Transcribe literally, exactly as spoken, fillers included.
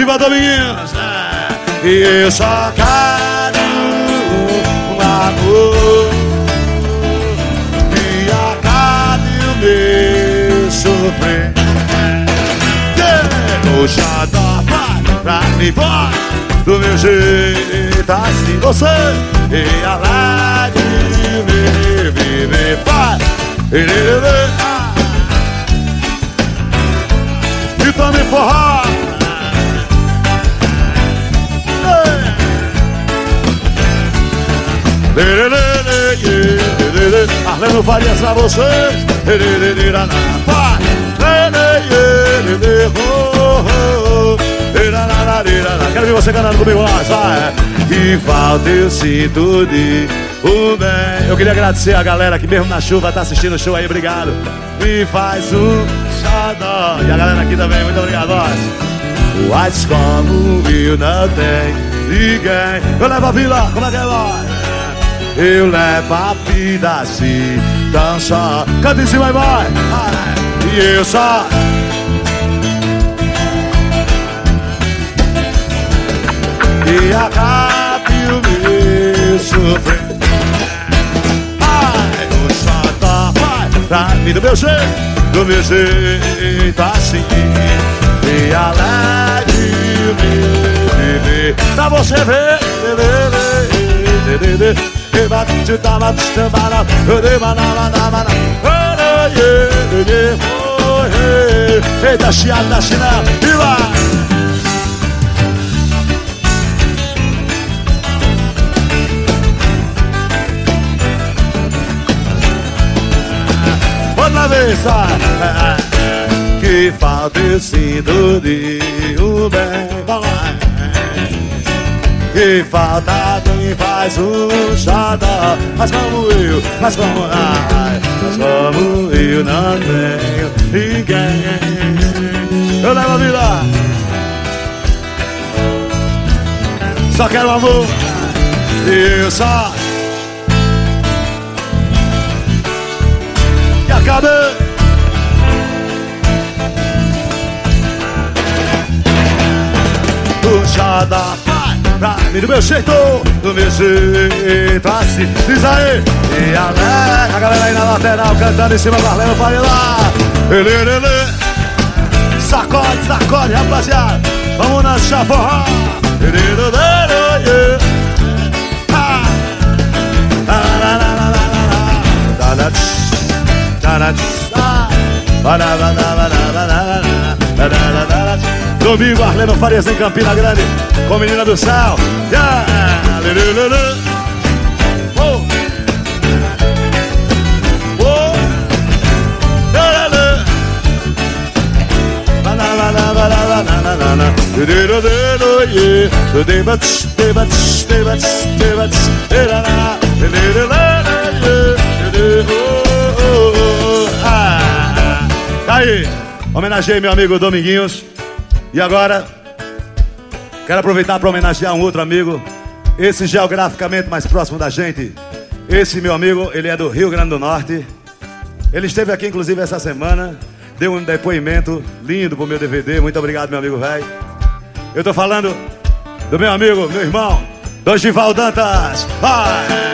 Viva Dominguinhos! É. E eu só quero um amor que acabe o meu sofrer. Deixa da paz pra mim embora do meu jeito assim você e a lá de me viver paz. E também forró. Arleno Farias pra vocês. Quero ver você cantando comigo lá, sai. Que falta eu sinto de o bem. Eu queria agradecer a galera que mesmo na chuva tá assistindo o show aí, obrigado. Me faz um xodó. E a galera aqui também, muito obrigado, nós. Mas como eu não tenho ninguém, eu levo a vila, como é que é, vai? Eu levo a vida assim, dança. Canta em cima e vai. E eu só e acabe o meu sofrer. Ai, o xodó vai pra mim do meu jeito, do meu jeito assim. E alegre o meu viver. Pra você ver. Eita, chiada, chinela, e vai! Outra vez, sai! Que falta eu sinto de um bem. Que falta quem faz um xodó. Mas como eu, mas como ai, mas como eu não tenho ninguém. Eu levo a vida, só quero amor. E eu só e acabei. O xodó pra mim do meu jeito, do meu jeito assim. Diz aí, e a, a galera aí na lateral cantando em cima do Arleno Faria lá. Ele, ele, ele. Sacode, sacode, rapaziada. Vamos na chaforra. Ele, ele, ele, ele. Domingo, Arleno Farias em Campina Grande, com Menina do Céu. Yeah. Oh. Oh. Tá aí, homenageei meu amigo Dominguinhos. E agora, quero aproveitar para homenagear um outro amigo, esse geograficamente mais próximo da gente. Esse meu amigo, ele é do Rio Grande do Norte. Ele esteve aqui inclusive essa semana, deu um depoimento lindo pro meu D V D. Muito obrigado, meu amigo velho. Eu tô falando do meu amigo, meu irmão, Dorival Dantas. Vai!